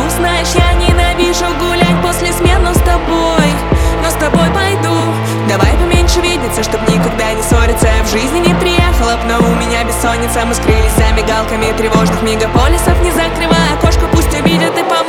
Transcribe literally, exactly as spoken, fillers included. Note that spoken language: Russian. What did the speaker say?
Знаешь, я ненавижу гулять после смен, но с тобой, но с тобой пойду. Давай поменьше видеться, чтоб никогда не ссориться. В жизни не приехала б, но у меня бессонница. Мы скрылись за мигалками тревожных мегаполисов. Не закрывай окошко, пусть увидят и помогут.